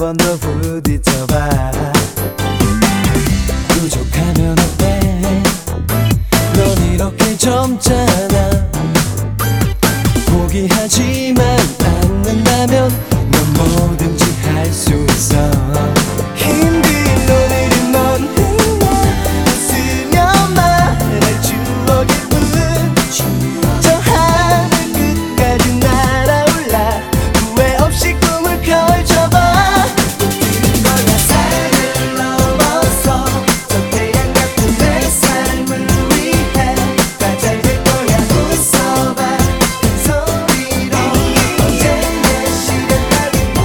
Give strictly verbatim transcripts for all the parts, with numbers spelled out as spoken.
번 더 부딪혀봐. 부족하면 어때? 넌 이렇게 젊잖아. 포기하지만 않는다면 넌 뭐든지 할 수 있어. 힘든 오늘은 넌 흩날 웃으며 말할 추억일 뿐. 저 하늘 끝까지 날아올라 후회 없이 꿈을 펼쳐봐. 그거야 삶을 넘어서 저 태양 같은 내 삶을 위해 다 잘 될 거야. 웃어봐 소리로 언제나 시간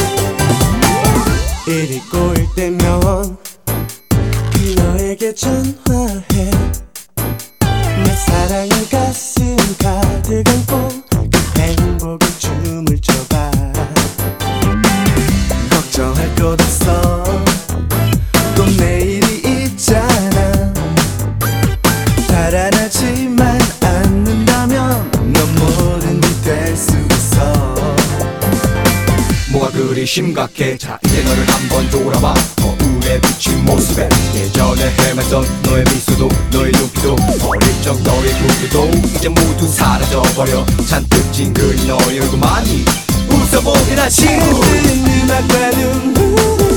따위 일이 꼬일 때면 그녀에게 전화해. 내 사랑을 가슴 가득 안고 그 행복의 춤을 춰봐. 걱정할 것 없어. 또 내일이 있잖아. 달아나지만 않는다면 넌 뭐든지 될 수 있어. 뭐가 그리 심각해. 자 이제 너를 한번 돌아봐. 거울에 비친 모습에 예전에 헤맸던 너의 미소도 너의 눈빛도 어릴 적 너의 꿈도 이제 모두 사라져버려. 잔뜩 찡그린 너의 얼굴만이 웃어보게 나 친구. 힘든 음악과 눈물